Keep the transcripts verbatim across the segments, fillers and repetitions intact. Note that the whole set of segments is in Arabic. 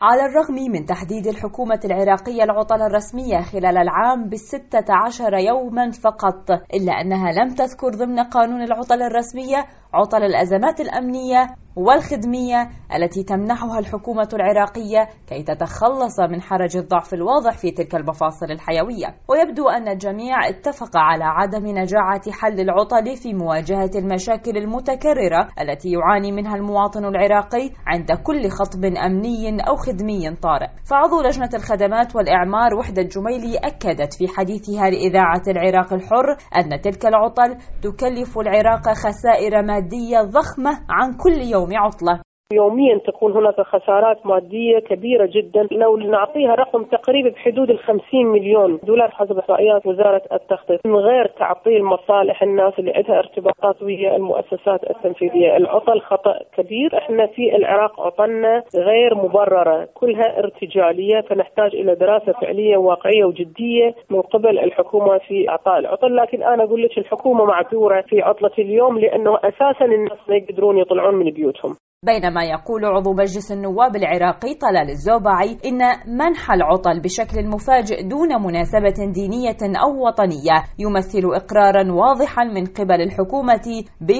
على الرغم من تحديد الحكومة العراقية العطل الرسمية خلال العام بالستة عشر يوما فقط، إلا أنها لم تذكر ضمن قانون العطل الرسمية عطل الأزمات الأمنية والخدمية التي تمنحها الحكومة العراقية كي تتخلص من حرج الضعف الواضح في تلك المفاصل الحيوية. ويبدو أن الجميع اتفق على عدم نجاعة حل العطل في مواجهة المشاكل المتكررة التي يعاني منها المواطن العراقي عند كل خطب أمني أو خدمي طارئ. فعضو لجنة الخدمات والإعمار وحدة جميلي أكدت في حديثها لإذاعة العراق الحر أن تلك العطل تكلف العراق خسائر مادية ضخمة عن كل يوم عطلة. يوميا تكون هناك خسارات مادية كبيرة جدا، لو نعطيها رقم تقريبا بحدود الخمسين مليون دولار حسب إحصائيات وزارة التخطيط، من غير تعطيل مصالح الناس اللي عندها ارتباطات ويا المؤسسات التنفيذية. العطل خطأ كبير، احنا في العراق عطلنا غير مبررة، كلها ارتجالية، فنحتاج إلى دراسة فعلية واقعية وجدية من قبل الحكومة في إعطاء العطل. لكن أنا أقول لك الحكومة معذورة في عطلة اليوم، لأنه أساسا الناس ما يقدرون يطلعون من بيوتهم. بينما يقول عضو مجلس النواب العراقي طلال الزوبعي إن منح العطل بشكل مفاجئ دون مناسبة دينية أو وطنية يمثل إقرارا واضحا من قبل الحكومة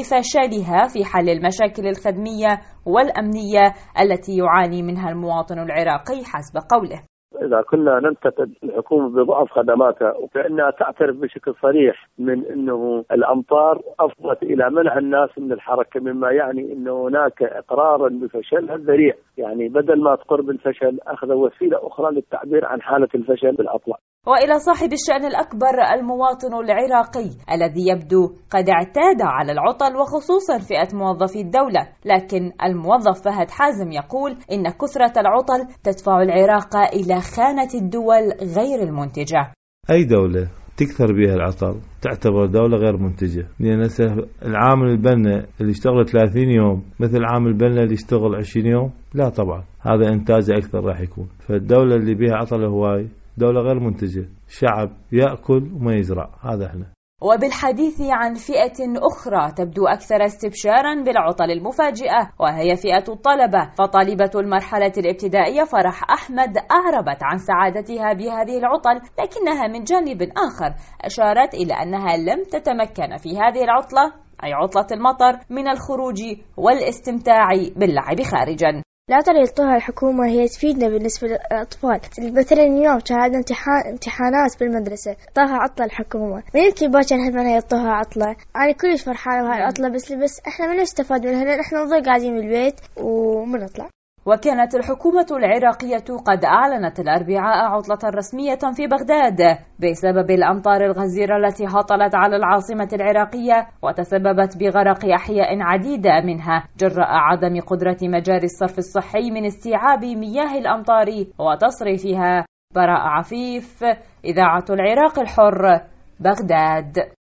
بفشلها في حل المشاكل الخدمية والأمنية التي يعاني منها المواطن العراقي حسب قوله. إذا كنا ننتقد الحكومة بضعف خدماتها وكأنها تعترف بشكل صريح من أنه الأمطار أفضت إلى منع الناس من الحركة، مما يعني أنه هناك إقرارا بفشلها الذريع، يعني بدل ما تقر بالفشل أخذ وسيلة أخرى للتعبير عن حالة الفشل بالعطلة. وإلى صاحب الشأن الأكبر المواطن العراقي الذي يبدو قد اعتاد على العطل وخصوصا فئة موظفي الدولة، لكن الموظف فهد حازم يقول إن كثرة العطل تدفع العراق إلى خانة الدول غير المنتجة. أي دولة تكثر بها العطل تعتبر دولة غير منتجة، لأن العامل البنا اللي يشتغل ثلاثين يوم مثل عامل البنا اللي يشتغل عشرين يوم، لا طبعا هذا إنتاجه أكثر راح يكون. فالدولة اللي بها عطل هواي دولة غير منتجة، شعب يأكل وما يزرع، هذا احنا. وبالحديث عن فئة أخرى تبدو أكثر استبشارا بالعطل المفاجئة، وهي فئة الطلبة، فطالبة المرحلة الابتدائية فرح أحمد أعربت عن سعادتها بهذه العطل، لكنها من جانب آخر أشارت إلى أنها لم تتمكن في هذه العطلة، أي عطلة المطر، من الخروج والاستمتاع باللعب خارجا. العطلة اللي تعطيها الحكومة هي تفيدنا بالنسبة للأطفال. مثلا اليوم كان عندنا امتحان امتحانات بالمدرسة، طاها عطلة الحكومة، من يمكن باكر هم يعطوها عطلة. أنا كلش فرحانة بهاي العطلة، بس بس إحنا ما نستفاد منها لأن إحنا نضل قاعدين بالبيت وما نطلع. وكانت الحكومة العراقية قد أعلنت الأربعاء عطلة رسمية في بغداد بسبب الأمطار الغزيرة التي هطلت على العاصمة العراقية وتسببت بغرق أحياء عديدة منها جراء عدم قدرة مجاري الصرف الصحي من استيعاب مياه الأمطار وتصريفها. براء عفيف، إذاعة العراق الحر، بغداد.